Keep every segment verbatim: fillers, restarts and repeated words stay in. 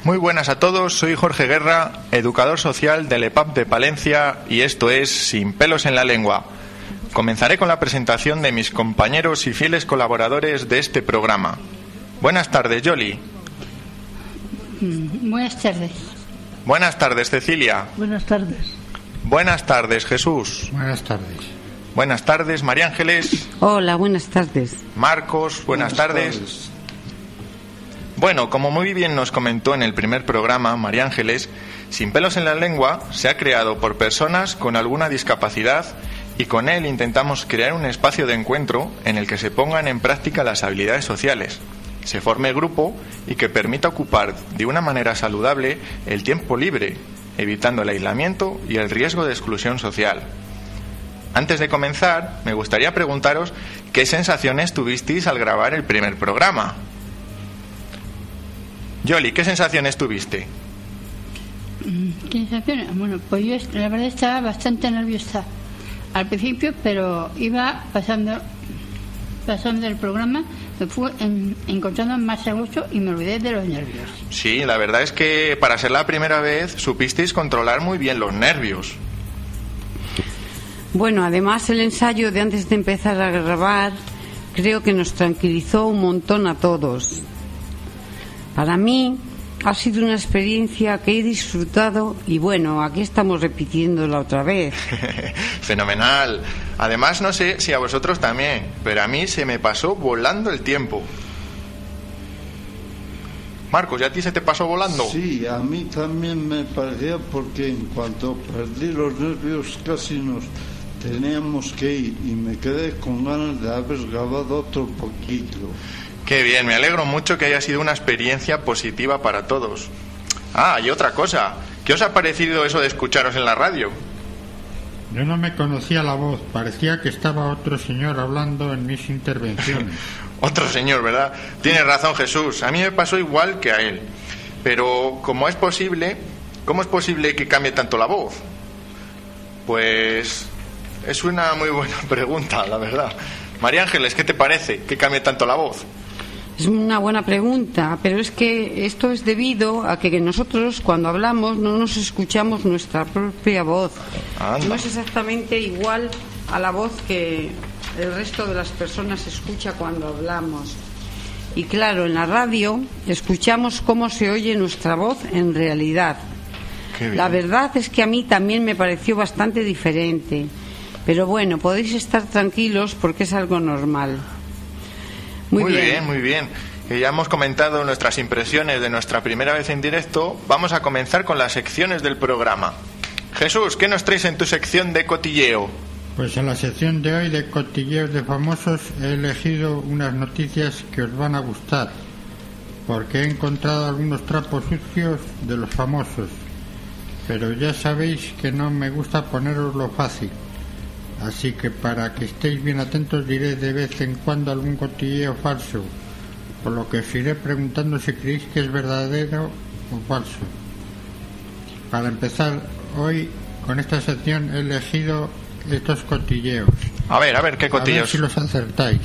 Muy buenas a todos, soy Jorge Guerra, educador social del E P A P de Palencia y esto es Sin pelos en la lengua. Comenzaré con la presentación de mis compañeros y fieles colaboradores de este programa. Buenas tardes, Yoli. Mm, buenas tardes. Buenas tardes, Cecilia. Buenas tardes. Buenas tardes, Jesús. Buenas tardes. Buenas tardes, María Ángeles. Hola, buenas tardes. Marcos, buenas, buenas tardes. tardes. Bueno, como muy bien nos comentó en el primer programa María Ángeles, Sin pelos en la lengua se ha creado por personas con alguna discapacidad y con él intentamos crear un espacio de encuentro en el que se pongan en práctica las habilidades sociales, se forme grupo y que permita ocupar de una manera saludable el tiempo libre, evitando el aislamiento y el riesgo de exclusión social. Antes de comenzar, me gustaría preguntaros qué sensaciones tuvisteis al grabar el primer programa. Yoli, ¿qué sensaciones tuviste? ¿Qué sensaciones? Bueno, pues yo la verdad estaba bastante nerviosa al principio, pero iba pasando pasando el programa, me fui en, encontrando más a gusto y me olvidé de los nervios. Sí, la verdad es que para ser la primera vez supisteis controlar muy bien los nervios. Bueno, además el ensayo de antes de empezar a grabar creo que nos tranquilizó un montón a todos. Para mí ha sido una experiencia que he disfrutado y bueno, aquí estamos repitiéndola otra vez. Fenomenal. Además, no sé si a vosotros también, pero a mí se me pasó volando el tiempo. Marcos, ¿y a ti se te pasó volando? Sí, a mí también me parecía porque en cuanto perdí los nervios casi nos teníamos que ir y me quedé con ganas de haber grabado otro poquito. Qué bien, me alegro mucho que haya sido una experiencia positiva para todos. Ah, y otra cosa, ¿qué os ha parecido eso de escucharos en la radio? Yo no me conocía la voz, parecía que estaba otro señor hablando en mis intervenciones. Otro señor, ¿verdad? Tienes razón, Jesús, a mí me pasó igual que a él. Pero, ¿cómo es posible, cómo es posible que cambie tanto la voz? Pues es una muy buena pregunta, la verdad. María Ángeles, ¿qué te parece que cambie tanto la voz? Es una buena pregunta, pero es que esto es debido a que nosotros cuando hablamos no nos escuchamos nuestra propia voz. Anda. No es exactamente igual a la voz que el resto de las personas escucha cuando hablamos. Y claro, en la radio escuchamos cómo se oye nuestra voz en realidad. La verdad es que a mí también me pareció bastante diferente. Pero bueno, podéis estar tranquilos porque es algo normal. Muy, muy bien. bien, muy bien. Que ya hemos comentado nuestras impresiones de nuestra primera vez en directo. Vamos a comenzar con las secciones del programa. Jesús, ¿qué nos traes en tu sección de cotilleo? Pues en la sección de hoy de cotilleos de famosos he elegido unas noticias que os van a gustar, porque he encontrado algunos trapos sucios de los famosos. Pero ya sabéis que no me gusta poneros lo fácil. Así que para que estéis bien atentos diré de vez en cuando algún cotilleo falso, por lo que os iré preguntando si creéis que es verdadero o falso. Para empezar hoy con esta sección he elegido estos cotilleos. A ver, a ver, ¿qué cotilleos? A ver si los acertáis.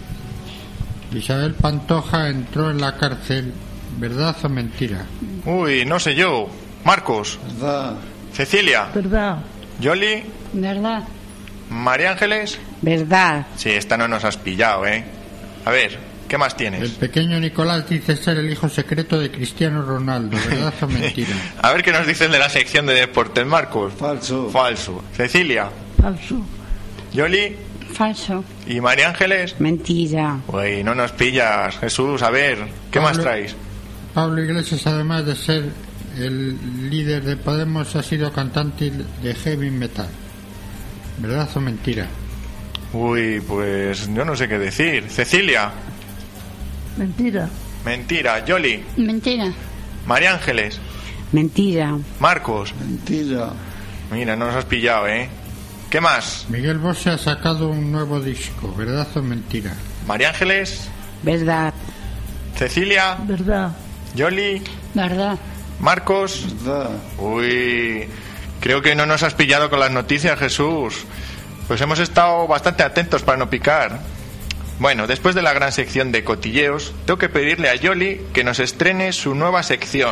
Isabel Pantoja entró en la cárcel, ¿verdad o mentira? Uy, no sé yo. Marcos. Verdad. Cecilia. Verdad. Yoli. Verdad. María Ángeles. Verdad. Sí, esta no nos has pillado, ¿eh? A ver, ¿qué más tienes? El pequeño Nicolás dice ser el hijo secreto de Cristiano Ronaldo, ¿verdad o mentira? A ver qué nos dicen de la sección de deportes, Marcos. Falso. Falso. Cecilia. Falso. Yoli. Falso. ¿Y María Ángeles? Mentira. Uy, no nos pillas, Jesús. A ver, ¿qué Pablo, más traes? Pablo Iglesias, además de ser el líder de Podemos, ha sido cantante de heavy metal. ¿Verdad o mentira? Uy, pues yo no sé qué decir. Cecilia. Mentira. Mentira. Yoli. Mentira. María Ángeles. Mentira. Marcos. Mentira. Mira, no nos has pillado, ¿eh? ¿Qué más? Miguel Bosé ha sacado un nuevo disco, ¿verdad o mentira? María Ángeles. Verdad. Cecilia. Verdad. Yoli. Verdad. Marcos. Verdad. Uy, creo que no nos has pillado con las noticias, Jesús. Pues hemos estado bastante atentos para no picar. Bueno, después de la gran sección de cotilleos, tengo que pedirle a Yoli que nos estrene su nueva sección.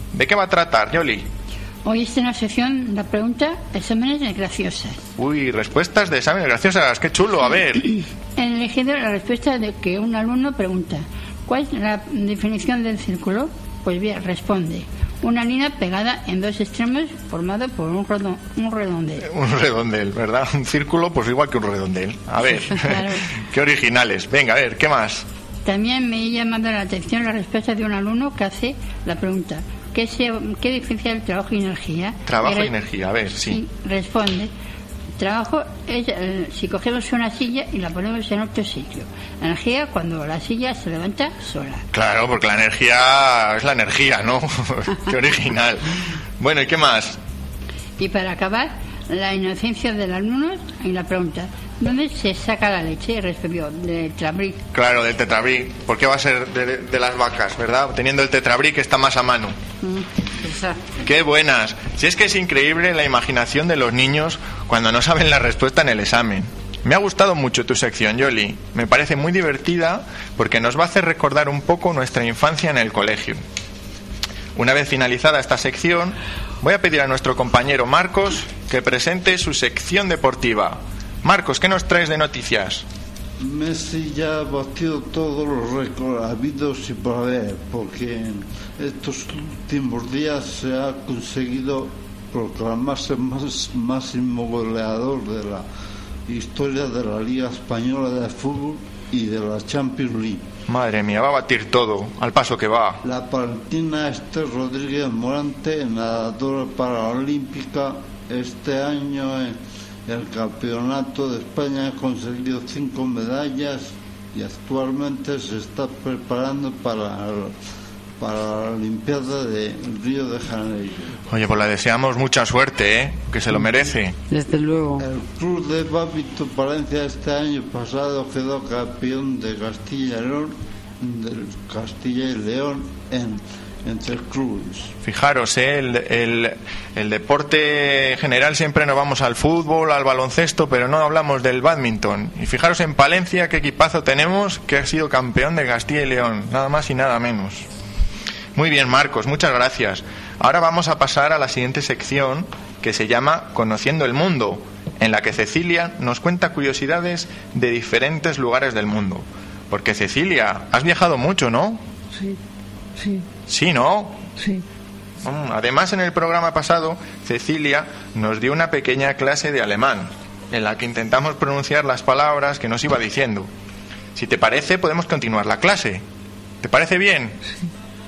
¿De qué va a tratar, Yoli? Hoy está en la sección la pregunta exámenes graciosas. Uy, respuestas de exámenes graciosas, qué chulo, a ver. He elegido la respuesta de que un alumno pregunta: ¿cuál es la definición del círculo? Pues bien, responde: una línea pegada en dos extremos formado por un, rodon, un redondel. Un redondel, ¿verdad? Un círculo, pues igual que un redondel. A ver, claro. Qué originales. Venga, a ver, ¿qué más? También me ha llamado la atención la respuesta de un alumno que hace la pregunta: ¿qué, se, qué diferencia el trabajo y energía? Trabajo y, y energía, a ver, sí. Y responde: trabajo es eh, si cogemos una silla y la ponemos en otro sitio. Energía cuando la silla se levanta sola. Claro, porque la energía es la energía, ¿no? Qué original. Bueno, ¿y qué más? Y para acabar, la inocencia del alumno en la pregunta: ¿dónde se saca la leche? Y respondió: del tetrabric. Claro, del tetrabric. ¿Por qué va a ser de, de las vacas, verdad? Teniendo el tetrabric está más a mano. Mm, exacto. ¡Qué buenas! Si es que es increíble la imaginación de los niños cuando no saben la respuesta en el examen. Me ha gustado mucho tu sección, Yoli. Me parece muy divertida porque nos va a hacer recordar un poco nuestra infancia en el colegio. Una vez finalizada esta sección, voy a pedir a nuestro compañero Marcos que presente su sección deportiva. Marcos, ¿qué nos traes de noticias? Messi ya ha batido todos los récords habidos y por haber, porque en estos últimos días se ha conseguido proclamarse más máximo goleador de la historia de la Liga Española de Fútbol y de la Champions League. Madre mía, va a batir todo, al paso que va. La palentina Esther Rodríguez Morante, nadadora paralímpica, este año en el Campeonato de España ha conseguido cinco medallas y actualmente se está preparando para, para la Olimpiada de Río de Janeiro. Oye, pues le deseamos mucha suerte, ¿eh? Que se lo merece. Desde luego. El Club de Badminton Palencia este año pasado quedó campeón de Castilla y León, del Castilla y León en entre clubes. Fijaros, ¿eh? el, el, el deporte general siempre nos vamos al fútbol, al baloncesto, pero no hablamos del bádminton. Y fijaros en Palencia qué equipazo tenemos, que ha sido campeón de Castilla y León, nada más y nada menos. Muy bien, Marcos, muchas gracias. Ahora vamos a pasar a la siguiente sección, que se llama Conociendo el Mundo, en la que Cecilia nos cuenta curiosidades de diferentes lugares del mundo. Porque Cecilia, has viajado mucho, ¿no? Sí, sí. Sí, ¿no? Sí. Además, en el programa pasado, Cecilia nos dio una pequeña clase de alemán, en la que intentamos pronunciar las palabras que nos iba diciendo. Si te parece, podemos continuar la clase. ¿Te parece bien? Sí.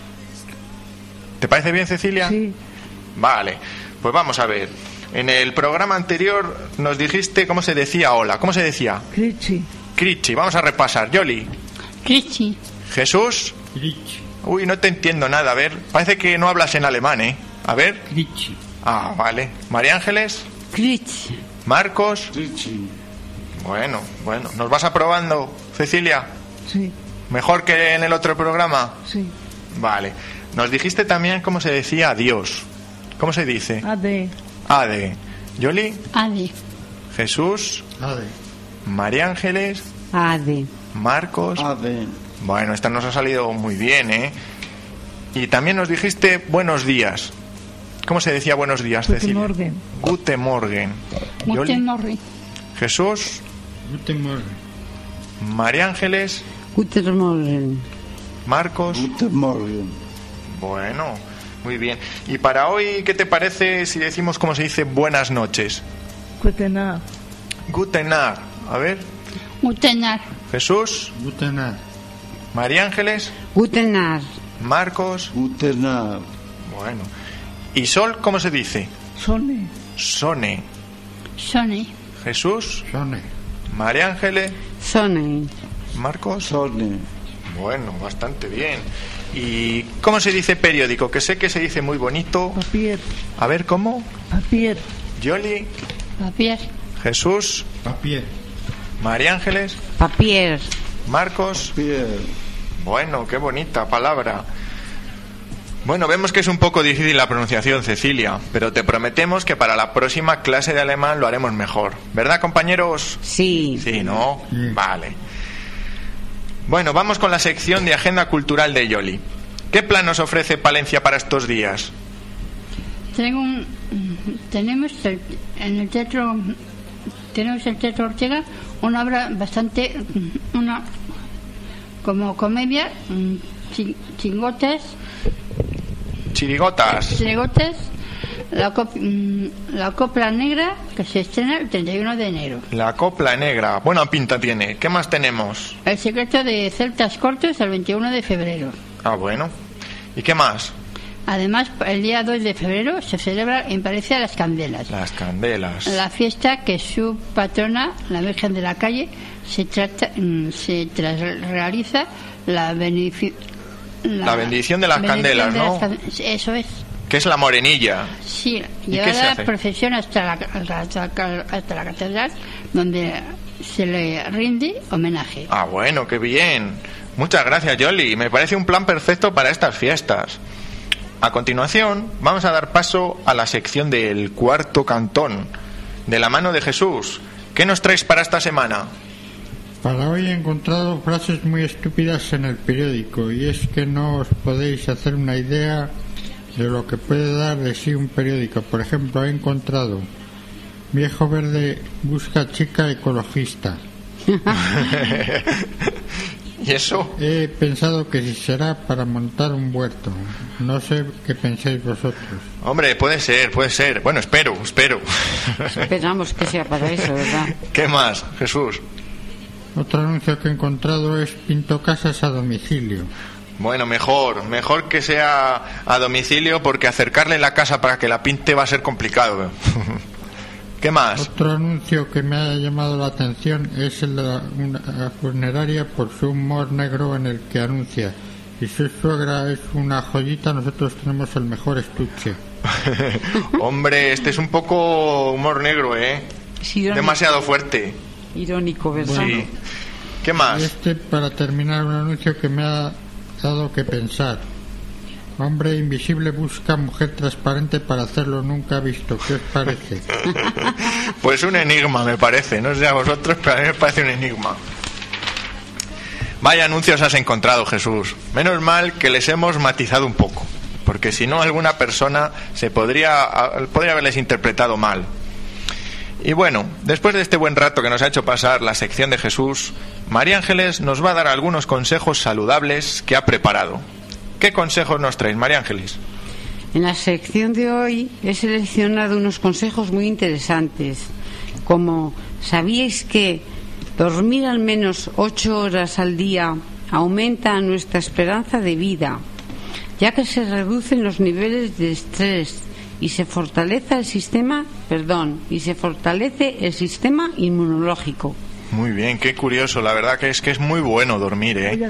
¿Te parece bien, Cecilia? Sí. Vale, pues vamos a ver. En el programa anterior nos dijiste cómo se decía hola. ¿Cómo se decía? Crichi. Crichi. Vamos a repasar. Yoli. Crichi. Jesús. Crichi. Uy, no te entiendo nada. A ver, parece que no hablas en alemán, ¿eh? A ver. Crichi. Ah, vale. María Ángeles. Crichi. Marcos. Crichi. Bueno, bueno. ¿Nos vas aprobando, Cecilia? Sí. ¿Mejor que en el otro programa? Sí. Vale. Nos dijiste también cómo se decía adiós. ¿Cómo se dice? Ade. Ade. Yoli. Ade. Jesús. Ade. María Ángeles. Ade. Marcos. Ade. Bueno, esta nos ha salido muy bien, ¿eh? Y también nos dijiste buenos días. ¿Cómo se decía buenos días, Guten Cecilia? Morgen. Guten Morgen. Yoli. Guten Morgen. Jesús. Guten Morgen. María Ángeles. Guten Morgen. Marcos. Guten Morgen. Bueno, muy bien. Y para hoy, ¿qué te parece si decimos cómo se dice buenas noches? Guten Abend. Guten Nacht. A ver. Guten Nacht. Jesús. Guten Abend. María Ángeles. Guten Nacht. Marcos. Guten Abend. Bueno. ¿Y sol cómo se dice? Sone. Sone. Sony. Jesús. Sone. María Ángeles. Sone. Marcos. Sone. Bueno, bastante bien. ¿Y cómo se dice periódico? Que sé que se dice muy bonito. Papier. A ver, ¿cómo? Papier. Yoli. Papier. Jesús. Papier. María Ángeles. Papier. Marcos. Pier. Bueno, qué bonita palabra. Bueno, vemos que es un poco difícil la pronunciación, Cecilia, pero te prometemos que para la próxima clase de alemán lo haremos mejor. ¿Verdad, compañeros? Sí. Sí, ¿no? Sí. Vale. Bueno, vamos con la sección de Agenda Cultural de Yoli. ¿Qué plan nos ofrece Palencia para estos días? Tengo un, tenemos el, en el teatro tenemos el Teatro Ortega una obra bastante, una como comedia, chingotes, chirigotas, chirigotes, la, cop, la Copla Negra, que se estrena el treinta y uno de enero. La Copla Negra, buena pinta tiene. ¿Qué más tenemos? El secreto de Celtas Cortos el veintiuno de febrero. Ah, bueno. ¿Y qué más? Además, el día dos de febrero se celebra en Palencia las Candelas. Las Candelas. La fiesta que su patrona, la Virgen de la Calle, se trata, se tras, realiza la, benefic, la, la bendición de las bendición candelas, de ¿no? Las, eso es. ¿Qué es la morenilla? Sí, llevada la procesión hasta la, hasta, hasta la catedral, donde se le rinde homenaje. Ah, bueno, qué bien. Muchas gracias, Yoli. Me parece un plan perfecto para estas fiestas. A continuación, vamos a dar paso a la sección del Cuarto Cantón, de la mano de Jesús. ¿Qué nos traes para esta semana? Para hoy he encontrado frases muy estúpidas en el periódico, y es que no os podéis hacer una idea de lo que puede dar de sí un periódico. Por ejemplo, he encontrado: viejo verde busca chica ecologista. ¿Y eso? He pensado que si será para montar un huerto. No sé qué pensáis vosotros. Hombre, puede ser, puede ser. Bueno, espero, espero. Esperamos que sea para eso, ¿verdad? ¿Qué más, Jesús? Otro anuncio que he encontrado es: pinto casas a domicilio. Bueno, mejor, mejor que sea a domicilio, porque acercarle la casa para que la pinte va a ser complicado. ¿Qué más? Otro anuncio que me ha llamado la atención es el de la, una funeraria, por su humor negro en el que anuncia: si su suegra es una joyita, nosotros tenemos el mejor estuche. Hombre, este es un poco humor negro, ¿eh? Sí, demasiado fuerte. Irónico, ¿verdad? Sí. ¿Qué más? Y este, para terminar, un anuncio que me ha dado que pensar: hombre invisible busca mujer transparente para hacerlo nunca visto. ¿Qué os parece? Pues un enigma, me parece. No sé a vosotros, pero a mí me parece un enigma. Vaya anuncios has encontrado, Jesús. Menos mal que les hemos matizado un poco, porque si no, alguna persona se podría, podría haberles interpretado mal. Y bueno, después de este buen rato que nos ha hecho pasar la sección de Jesús, María Ángeles nos va a dar algunos consejos saludables que ha preparado. ¿Qué consejos nos traes, María Ángeles? En la sección de hoy he seleccionado unos consejos muy interesantes, como: ¿sabíais que dormir al menos ocho horas al día aumenta nuestra esperanza de vida, ya que se reducen los niveles de estrés y se fortalece el sistema, perdón, y se fortalece el sistema inmunológico? Muy bien, qué curioso. La verdad que es que es muy bueno dormir, ¿eh?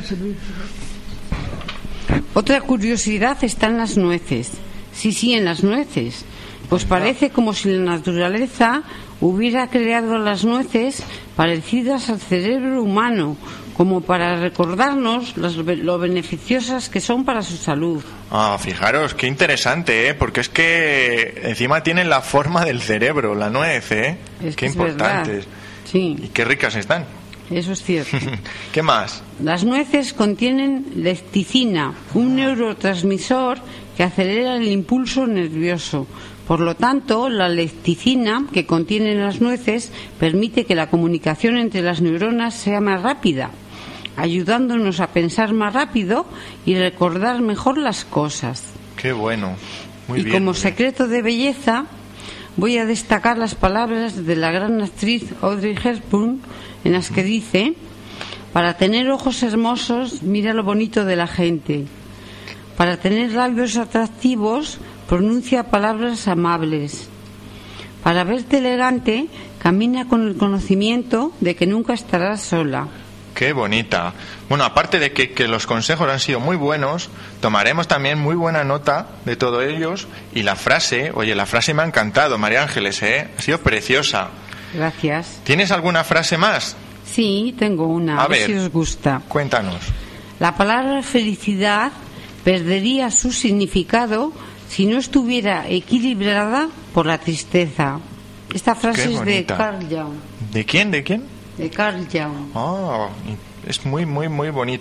Otra curiosidad está en las nueces. Sí, sí, en las nueces. Pues parece como si la naturaleza hubiera creado las nueces parecidas al cerebro humano, como para recordarnos las, lo beneficiosas que son para su salud. Ah, fijaros, qué interesante, ¿eh? Porque es que encima tienen la forma del cerebro, la nuez, ¿eh? Es qué que importantes. Es sí. Y qué ricas están. Eso es cierto. ¿Qué más? Las nueces contienen lecticina, un neurotransmisor que acelera el impulso nervioso. Por lo tanto, la lecticina que contienen las nueces permite que la comunicación entre las neuronas sea más rápida, ayudándonos a pensar más rápido y recordar mejor las cosas. Qué bueno. Muy y bien, como muy secreto de belleza, voy a destacar las palabras de la gran actriz Audrey Hepburn, en las que dice: para tener ojos hermosos, mira lo bonito de la gente. Para tener labios atractivos, pronuncia palabras amables. Para verte elegante, camina con el conocimiento de que nunca estarás sola. Qué bonita. Bueno, aparte de que, que los consejos han sido muy buenos, tomaremos también muy buena nota de todos ellos. Y la frase, oye, la frase me ha encantado, María Ángeles, ¿eh? Ha sido preciosa. Gracias. ¿Tienes alguna frase más? Sí, tengo una, a, a ver, ver si os gusta. Cuéntanos. La palabra felicidad perdería su significado si no estuviera equilibrada por la tristeza. Esta frase es de Carl Jung. ¿De quién? ¿De quién? De Carl Jung. Oh, es muy, muy, muy bonita.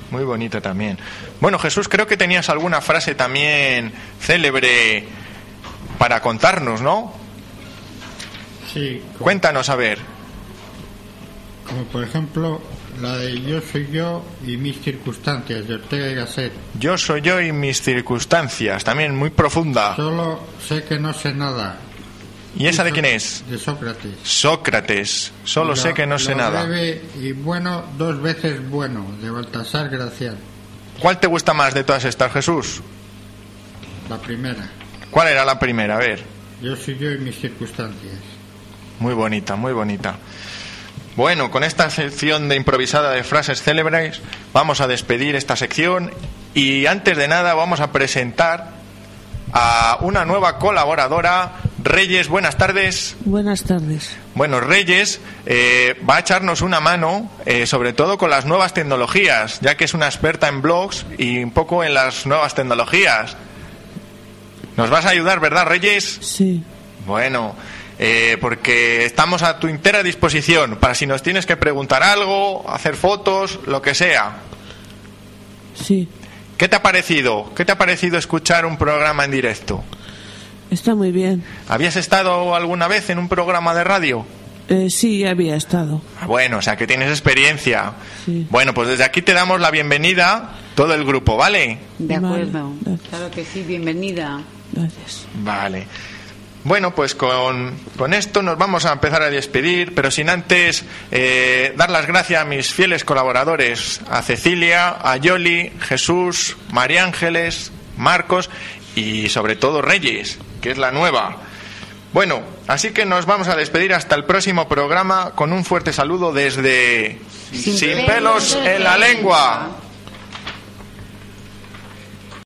Muy bonito también. Bueno, Jesús, creo que tenías alguna frase también célebre para contarnos, ¿no? Sí. Como, Cuéntanos, a ver. Como por ejemplo la de Yo soy yo y mis circunstancias, de Ortega y Gasset. Yo soy yo y mis circunstancias, también muy profunda. Solo sé que no sé nada. ¿Y esa de quién es? De Sócrates. Sócrates, solo lo, sé que no sé lo nada. Breve y bueno, dos veces bueno, de Baltasar Gracián. ¿Cuál te gusta más de todas estas, Jesús? La primera. ¿Cuál era la primera? A ver. Yo soy yo y mis circunstancias. Muy bonita, muy bonita. Bueno, con esta sección de improvisada de frases célebres vamos a despedir esta sección y antes de nada vamos a presentar a una nueva colaboradora. Reyes, buenas tardes. Buenas tardes. Bueno, Reyes eh, va a echarnos una mano, eh, sobre todo con las nuevas tecnologías, ya que es una experta en blogs y un poco en las nuevas tecnologías. ¿Nos vas a ayudar, verdad, Reyes? Sí. Bueno, eh, porque estamos a tu entera disposición para si nos tienes que preguntar algo, hacer fotos, lo que sea. Sí. ¿Qué te ha parecido? ¿Qué te ha parecido escuchar un programa en directo? Está muy bien. ¿Habías estado alguna vez en un programa de radio? Eh, sí, ya había estado. Bueno, o sea que tienes experiencia. Sí. Bueno, pues desde aquí te damos la bienvenida, todo el grupo, ¿vale? De acuerdo. Vale, Claro que sí, bienvenida. Gracias. Vale. Bueno, pues con, con esto nos vamos a empezar a despedir, pero sin antes eh, dar las gracias a mis fieles colaboradores, a Cecilia, a Yoli, Jesús, María Ángeles, Marcos y sobre todo Reyes, que es la nueva. Bueno, así que nos vamos a despedir hasta el próximo programa con un fuerte saludo desde Sin Sin pelos en la lengua.